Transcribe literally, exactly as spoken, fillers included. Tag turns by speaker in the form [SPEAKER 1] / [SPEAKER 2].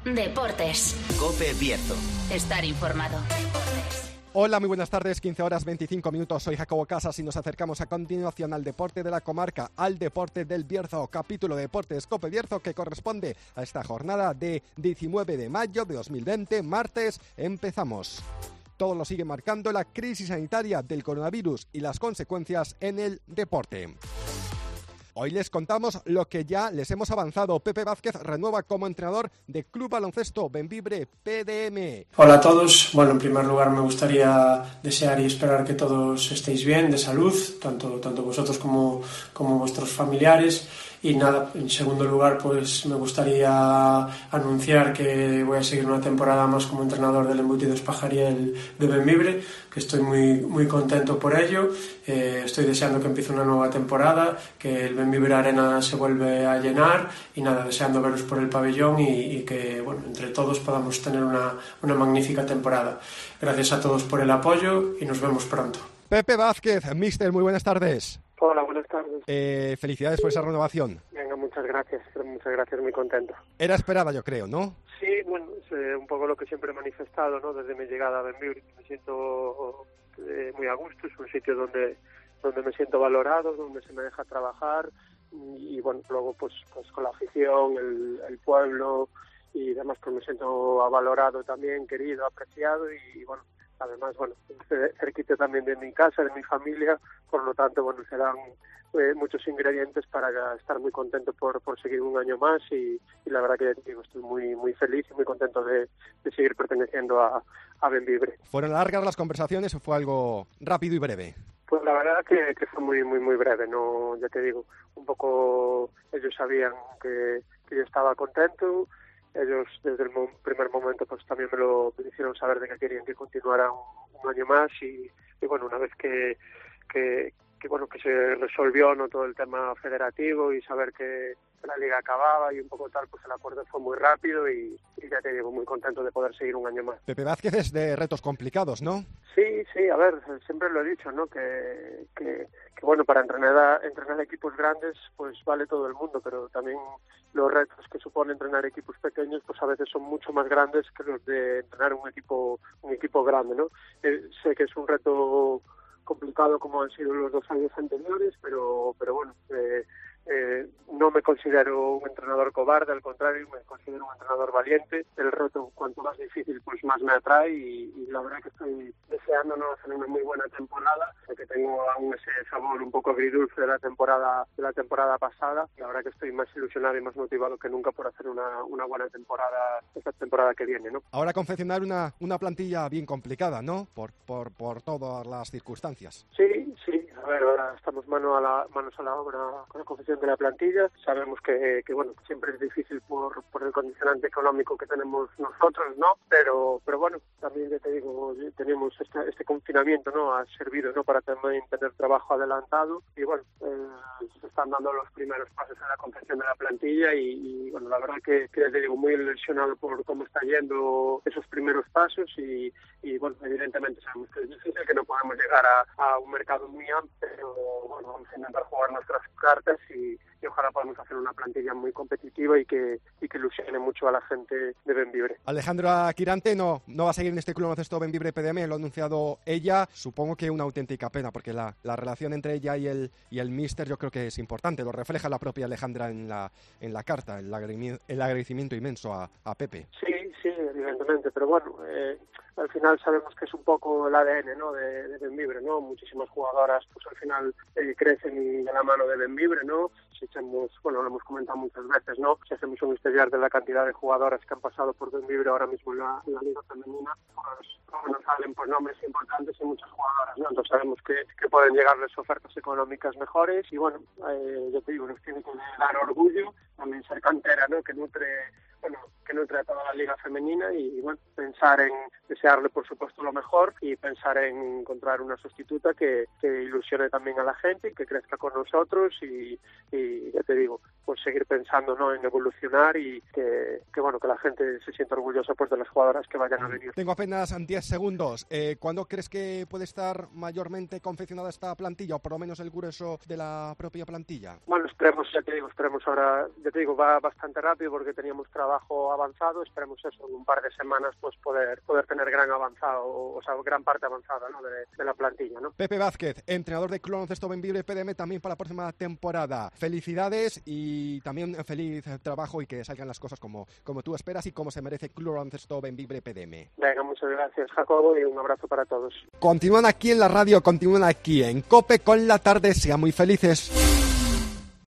[SPEAKER 1] Deportes.
[SPEAKER 2] COPE Bierzo.
[SPEAKER 1] Estar informado.
[SPEAKER 3] Hola, muy buenas tardes, quince horas veinticinco minutos, soy Jacobo Casas y nos acercamos a continuación al deporte de la comarca, al deporte del Bierzo, capítulo de Deportes COPE Bierzo que corresponde a esta jornada de diecinueve de mayo de dos mil veinte, martes. Empezamos. Todo lo sigue marcando la crisis sanitaria del coronavirus y las consecuencias en el deporte. Hoy les contamos lo que ya les hemos avanzado. Pepe Vázquez renueva como entrenador de Club Baloncesto Bembibre P D M.
[SPEAKER 4] Hola a todos. Bueno, en primer lugar me gustaría desear y esperar que todos estéis bien, de salud, tanto, tanto vosotros como, como vuestros familiares. Y nada, en segundo lugar, pues me gustaría anunciar que voy a seguir una temporada más como entrenador del Embutido Espajariel de Bembibre, que estoy muy, muy contento por ello. Eh, estoy deseando que empiece una nueva temporada, que el Bembibre Arena se vuelve a llenar y nada, deseando veros por el pabellón y, y que, bueno, entre todos podamos tener una, una magnífica temporada. Gracias a todos por el apoyo y nos vemos pronto.
[SPEAKER 3] Pepe Vázquez, mister, muy buenas tardes.
[SPEAKER 5] Hola, buenas tardes.
[SPEAKER 3] Eh, felicidades por esa renovación.
[SPEAKER 5] Venga, muchas gracias, muchas gracias, muy contento.
[SPEAKER 3] Era esperada, yo creo, ¿no?
[SPEAKER 5] Sí, bueno, es eh, un poco lo que siempre he manifestado, ¿no? Desde mi llegada a Bembibre, me siento eh, muy a gusto, es un sitio donde donde me siento valorado, donde se me deja trabajar y, y bueno, luego pues pues con la afición, el, el pueblo y demás, pues me siento valorado también, querido, apreciado y, y bueno, además, bueno, cerquita también de mi casa, de mi familia, por lo tanto, bueno, serán eh, muchos ingredientes para estar muy contento por, por seguir un año más y, y la verdad que digo, estoy muy muy feliz y muy contento de, de seguir perteneciendo a, a Bembibre.
[SPEAKER 3] ¿Fueron largas las conversaciones o fue algo rápido y breve?
[SPEAKER 5] Pues la verdad que, que fue muy muy muy breve, no, ya te digo, un poco ellos sabían que, que yo estaba contento. Ellos desde el mo- primer momento pues también me lo me hicieron saber de que querían que continuara un, un año más y, y bueno, una vez que, que, que bueno que se resolvió no todo el tema federativo y saber que la liga acababa y un poco tal, pues el acuerdo fue muy rápido y, y ya te digo, muy contento de poder seguir un año más.
[SPEAKER 3] Pepe Vázquez es de retos complicados, ¿no?
[SPEAKER 5] Sí, sí, a ver, siempre lo he dicho, ¿no? Que, que, que bueno, para entrenar, entrenar equipos grandes, pues vale todo el mundo, pero también los retos que supone entrenar equipos pequeños, pues a veces son mucho más grandes que los de entrenar un equipo, un equipo grande, ¿no? Eh, sé que es un reto complicado como han sido los dos años anteriores, pero, pero bueno, eh, Eh, no me considero un entrenador cobarde, al contrario, me considero un entrenador valiente. El reto, cuanto más difícil, pues más me atrae y, y la verdad que estoy deseando no hacer una muy buena temporada, porque tengo aún ese sabor un poco agridulce de la temporada de la temporada pasada. La verdad que estoy más ilusionado y más motivado que nunca por hacer una, una buena temporada esta temporada que viene, ¿no?
[SPEAKER 3] Ahora confeccionar una, una plantilla bien complicada, ¿no? Por, por, por todas las circunstancias.
[SPEAKER 5] Sí, sí. A ver, ahora estamos mano a la, manos a la obra con la confección de la plantilla. Sabemos que, que bueno, siempre es difícil por, por el condicionante económico que tenemos nosotros, ¿no? Pero, pero bueno, también ya te digo, tenemos este, este confinamiento, ¿no? Ha servido, ¿no? Para también tener trabajo adelantado y bueno, eh, se están dando los primeros pasos en la confección de la plantilla y, y bueno, la verdad que, que ya te digo, muy ilusionado por cómo está yendo esos primeros pasos y, y bueno, evidentemente sabemos que es difícil, que no podemos llegar a, a un mercado muy amplio, pero bueno, vamos a intentar jugar nuestras cartas y, y ojalá podamos hacer una plantilla muy competitiva y que y que ilusione mucho a la gente de Bembibre.
[SPEAKER 3] Alejandra Quirante no, no va a seguir en este Club Baloncesto Bembibre P D M, lo ha anunciado ella. Supongo que una auténtica pena, porque la, la relación entre ella y el y el míster yo creo que es importante, lo refleja la propia Alejandra en la en la carta, el, agremi- el agradecimiento inmenso a, a Pepe.
[SPEAKER 5] Sí, sí, evidentemente, pero bueno, eh, al final sabemos que es un poco el A D N, ¿no? de, de Bembibre, ¿no? Muchísimas jugadoras pues al final eh, crecen de la mano de Bembibre, ¿no? Si echamos, bueno, lo hemos comentado muchas veces, ¿no? Si hacemos un historial de la cantidad de jugadoras que han pasado por Bembibre ahora mismo en la, en la liga femenina, pues como nos salen pues nombres importantes y muchas jugadoras, ¿no? Entonces sabemos que, que pueden llegarles ofertas económicas mejores y bueno, eh, yo te digo, nos tiene que dar orgullo también ser cantera, ¿no? Que nutre bueno, que nutre a toda la liga femenina y, bueno, pensar en desearle, por supuesto, lo mejor y pensar en encontrar una sustituta que, que ilusione también a la gente y que crezca con nosotros y, y ya te digo, pues seguir pensando, ¿no?, en evolucionar y que, que bueno, que la gente se sienta orgullosa pues de las jugadoras que vayan a venir.
[SPEAKER 3] Tengo apenas diez segundos. Eh, ¿Cuándo crees que puede estar mayormente confeccionada esta plantilla, o por lo menos el grueso de la propia plantilla?
[SPEAKER 5] Bueno, esperemos, ya te digo, esperemos ahora, ya te digo, va bastante rápido porque teníamos trabajo avanzado, esperemos eso, en un par de semanas pues poder poder tener gran avanzado, o sea, gran parte avanzada, ¿no?, de, de la plantilla, ¿no?
[SPEAKER 3] Pepe Vázquez, entrenador de Club Baloncesto Bembibre P D M, también para la próxima temporada. Felicidades y también feliz trabajo, y que salgan las cosas como, como tú esperas y como se merece Club Baloncesto Bembibre P D M.
[SPEAKER 5] Venga, muchas gracias, Jacobo, y un abrazo para todos.
[SPEAKER 3] Continúan aquí en la radio, continúan aquí en COPE con la tarde. Sean muy felices.